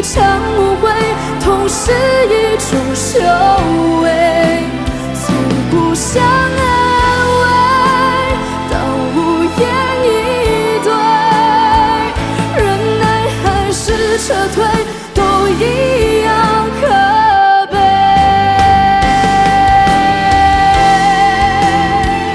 场误会，同是一种修为。从不想安慰，到无言以对，忍耐还是撤退，都已。